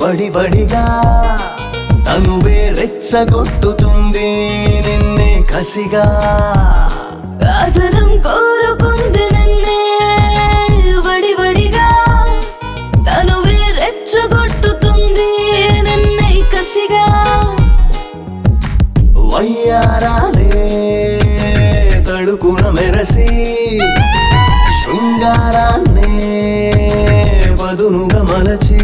వడివడిగా తనువే రెచ్చగొట్టుతుంది నిన్నే కసిగా ఆదరం కోరుకుంది నిన్నే వడివడిగా తనువే రెచ్చగొట్టుతుంది నిన్నే కసిగా వయ్యారాలే తడుకున మెరసి శృంగారాన్నే వదునుగా మలచి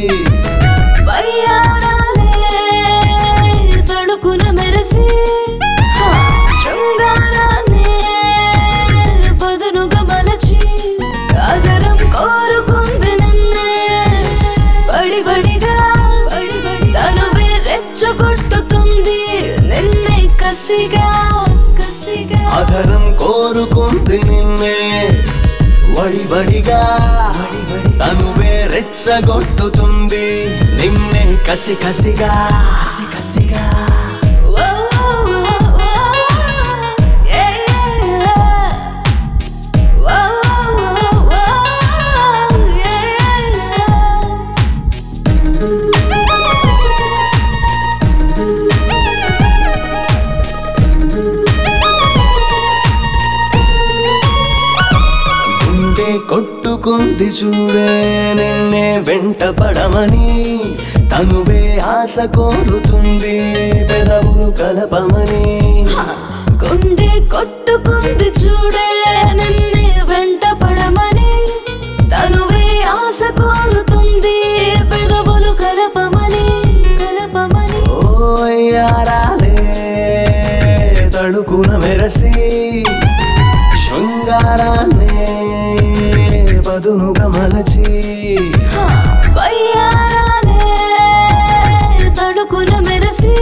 వయ్యారాలే తడుకున మెరసి శృంగారాన్నే వదునుగా మలచి ఆదరం కోరుకుంది నిన్నే వడివడిగా తనువే రెచ్చగొట్టుతుంది నిన్నే కసిగా ఆదరం కోరుకుంది నిన్నే వడివడిగా తనువే రెచ్చగొట్టుతుంది నిన్నే కసిగా కొట్టుకుంది చూడే నిన్నే వెంట పడమని తనువే ఆశ కోరుతుంది పెదవులు కలపమని గుండె కొట్టుకుంది చూడే నిన్నే వెంట పడమని తనువే ఆశ కోరుతుంది పెదవులు కలపమని ఓయారాలే తడుకున మెరసి శృంగారాన్నే వదునుగా మలచి వయ్యారాలే తడుకున మెరసి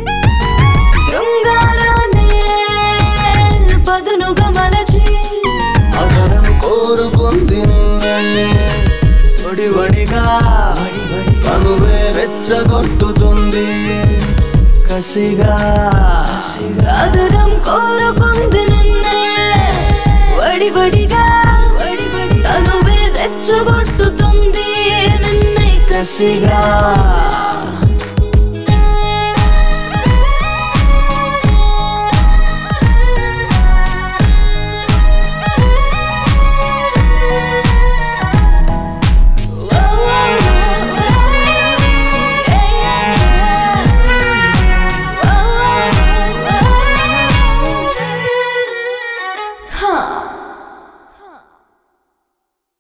శృంగారాన్నే వదునుగా మలచి ఆదరం కోరుకుంది నిన్నే వడివడిగా తనువే రెచ్చగొట్టుతుంది కసిగా ఆదరం కోరుకుంది నిన్నే వడివడిగా తనువే రెచ్చగొట్టుతుంది నిన్నే కసిగా